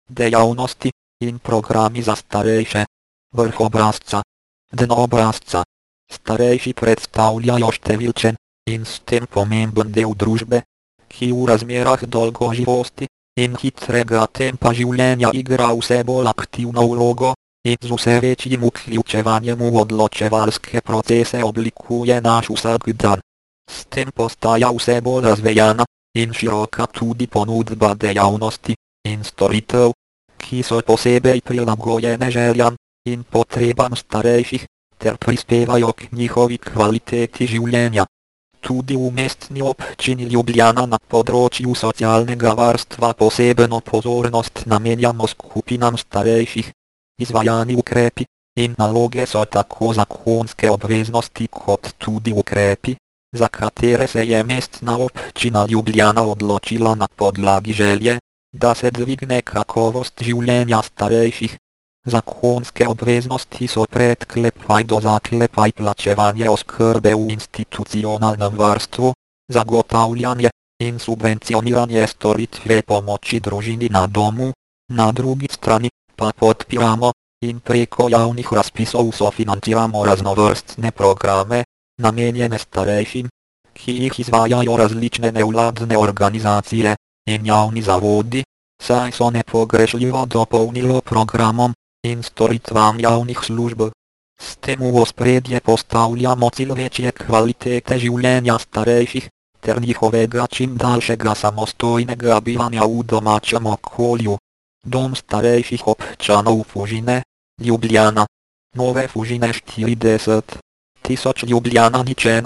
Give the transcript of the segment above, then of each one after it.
dejavnosti in programi za starejše. Vrch obrazca. Dno obrazca. Starejši predstavljajo številčen in s tem pomemben del družbe, ki v razmerah dolgoživosti in hitrega tempa življenja igra vse bolj aktivno vlogo in z vse večjim vključevanjem v odločevalske procese oblikuje naš vsakdan. S tem postaja vse bolj razvejana in široka tudi ponudba dejavnosti in storitev, ki so posebej prilagojene željam in potrebam starejših ter prispevajo k njihovi kvaliteti življenja. Tudi v Mestni občini Ljubljana na področju socialnega varstva posebno pozornost namenjamo skupinam starejših. Izvajani ukrepi in naloge so tako zakonske obveznosti kot tudi ukrepi, za katere se je Mestna občina Ljubljana odločila na podlagi želje, da se dvigne kakovost življenja starejših. Zakonske obveznosti so predklepaj do zaklepaj plačevanje oskrbe v institucionalnem varstvu, zagotavljanje in subvencioniranje storitve pomoči družini na domu, na drugi strani pa podpiramo in preko javnih razpisov sofinanciramo raznovrstne programe, namenjene starejšim, ki jih izvajajo različne nevladne organizacije in javni zavodi, saj so nepogrešljivo dopolnilo programom in storitvam javnih služb. S tem v ospredje postavljamo cilj večje kvalitete življenja starejših ter njihovega čim daljšega samostojnega bivanja v domačem okolju. Dom starejših občanov Fužine, Ljubljana. Nove Fužine 40 000 Ljubljana ničena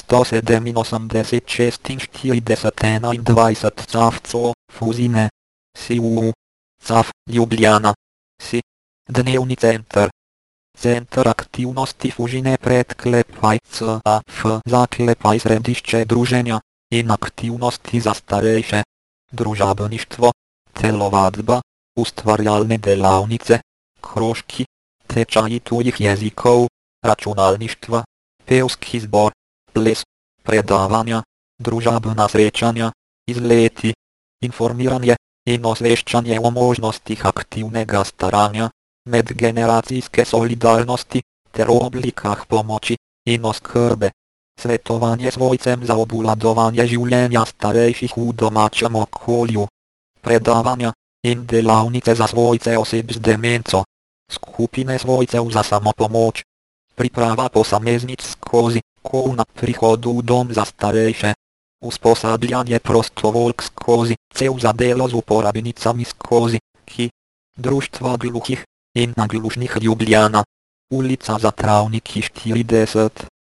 587 46 21 Cavco, Fuzine. SIU. Cav, Ljubljana. Si. Dnevni center. Center aktivnosti Fužine predklepaj CAF zaklepaj središče druženja in aktivnosti za starejše. Družabništvo, telovadba, ustvarjalne delavnice, krožki, tečaji tujih jezikov, računalništva, pevski zbor, ples, predavanja, družabna srečanja, izleti, informiranje in osveščanje o možnostih aktivnega staranja, medgeneracijske solidarnosti ter o oblikah pomoči in oskrbe. Svetovanje svojcem za obvladovanje življenja starejših v domačem okolju. Predavanja in delavnice za svojce oseb z demenco. Skupine svojcev za samopomoč. Priprava posameznic skozi na prihodu v dom za starejše. Usposabljanje prostovoljk skozi cel za delo z uporabnicami skozi Društva gluhih in naglušnih Ljubljana. Ulica za travniki 40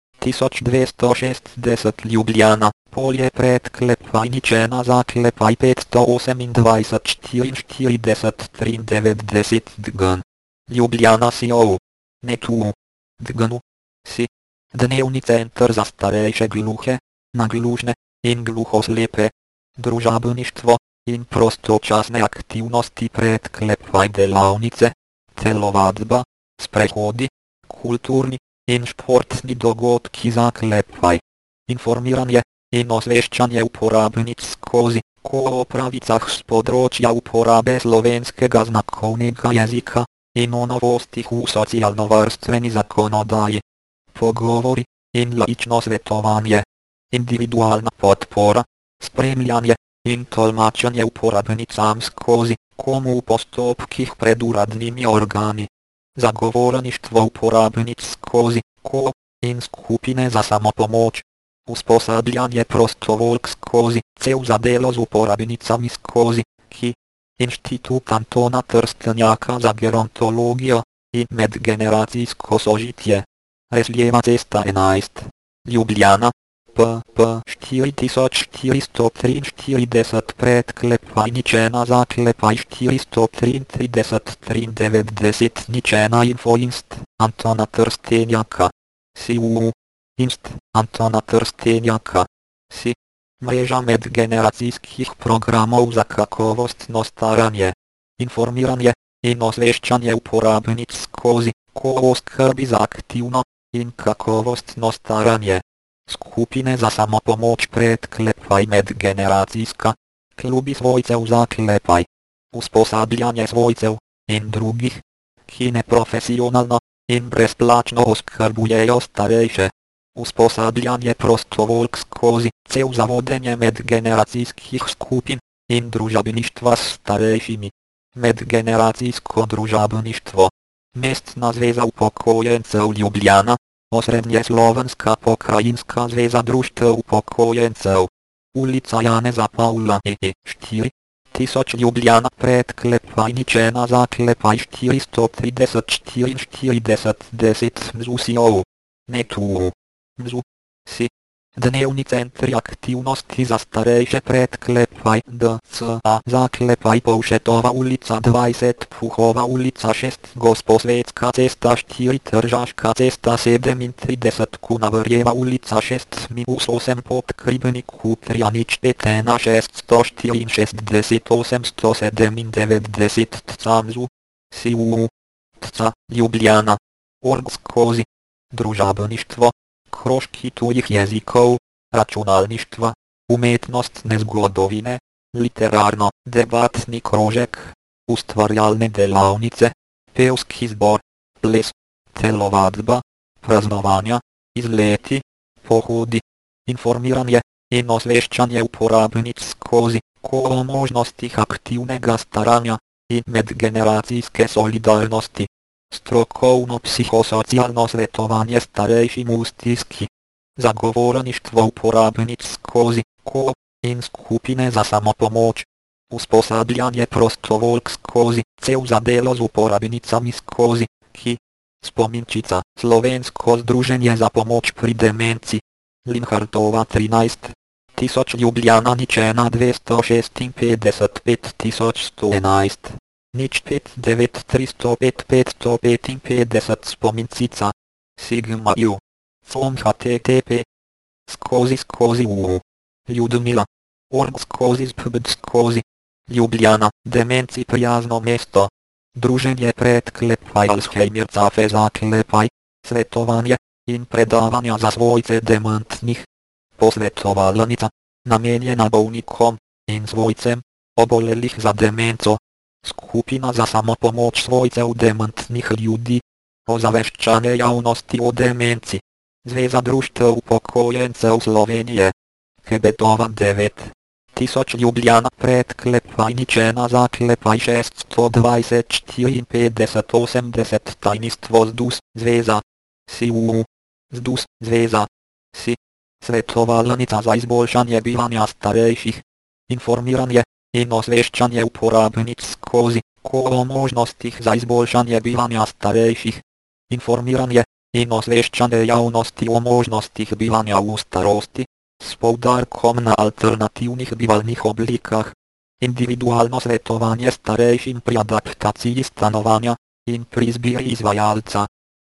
1260 Ljubljana. Polje predklepaj ničena zaklepaj 528 44 93 Dgan. Ljubljana SIO. Netu. Dganu. Si. Dnevni center za starejše gluhe, naglušne in gluhoslepe. Družabništvo in prostočasne aktivnosti predklepaj delavnice, telovadba, sprehodi, kulturni in športni dogodki zaklepaj. Informiranje in osveščanje uporabnic skozi o pravicah s področja uporabe slovenskega znakovnega jezika in o novostih v socialno-varstveni zakonodaji. Pogovori in laično svetovanje. Individualna podpora, spremljanje in tolmačenje uporabnicam skozi v postopkih pred uradnimi organi. Zagovorništvo uporabnic skozi in skupine za samopomoč. Usposabljanje prostovoljk skozi cel za delo z uporabnicami skozi Inštitut Antona Trstenjaka za gerontologijo in medgeneracijsko sožitje. Resljeva cesta 11. Ljubljana. PP 4443 predklepaj ničena zaklepaj 433 93 ničena Infoinst Antona Trstenjaka. SIU. Inst Antona Trstenjaka. Si. Mreža medgeneracijskih programov za kakovostno staranje. Informiranje in osveščanje uporabnic skozi o skrbi za aktivno in kakovostno staranje. Skupine za samopomoč predklepaj medgeneracijska. Klubi svojcev zaklepaj. usposabianie svojcev in drugih, ki neprofesionalno in brezplačno oskrbujejo starejše. Usposabljanje prostovoljk skozi cel za vodenje medgeneracijskih skupin in družabništva s starejšimi. Medgeneracijsko družabništvo. Mestna zveza upokojencev Ljubljana. Osrednjeslovenska pokrajinska zveza društev upokojencev. Ulica Janeza Pavla 4. 1000 Ljubljana predklepajničena zaklepaj 430 44 10 Mzusijov. Netu. Mzu. Si. Dnevni centri aktivnosti za starejše predklepaj DCA zaklepaj Povšetova ulica 20 Puhova ulica 6 Gosposvetska cesta 4 Tržaška cesta 37 Kunavrjeva ulica 6-8 Podkribnik Kutrjanič 5 na 664 897 Tca Mzu. Siu. Tca Ljubljana. Org skozi. Družabništvo. Krožki tujih jezikov, računalništva, umetnostne zgodovine, literarno-debatni krožek, ustvarjalne delavnice, pevski zbor, ples, telovadba, praznovanja, izleti, pohodi, informiranje in osveščanje uporabnic skozi o možnostih aktivnega staranja in medgeneracijske solidarnosti. Strokovno psihosocialno svetovanje starejšim v stiski. Zagovorništvo uporabnic skozi in skupine za samopomoč. Usposabljanje prostovoljk skozi cel za delo z uporabnicami skozi Spominčica Slovensko združenje za pomoč pri demenci. Linhartova 13. 1000 Ljubljana ničena 256 5111. Nič 59 305 555 Spomincica. Sigma Ju. Com http. Skozi u. Ljudmila. Org skozi spbd skozi. Ljubljana. Demenci prijazno mesto. Druženje predklepaj Alzheimer cafe zaklepaj. Svetovanje in predavanja za svojce dementnih. Posvetovalnica. Namenjena bolnikom in svojcem obolelih za demenco. Skupina za samopomoč svojcev dementnih ljudi. Ozaveščanje javnosti o demenci. Zveza društev upokojencev Slovenije. Kebetova 9. 1000 Ljubljana predklepaj ničena zaklepaj 620 54 80 Tajništvo ZDUS zveza. Siu. ZDUS zveza. Si. Svetovalnica za izboljšanje bivanja starejših. Informiranje in osveščanje uporabnic skozi o možnostih za izboljšanje bivanja starejših. Informiranje in osveščanje javnosti o možnostih bivanja v starosti, s poudarkom na alternativnih bivalnih oblikah. Individualno svetovanje starejšim pri adaptaciji stanovanja in pri izbiri izvajalca.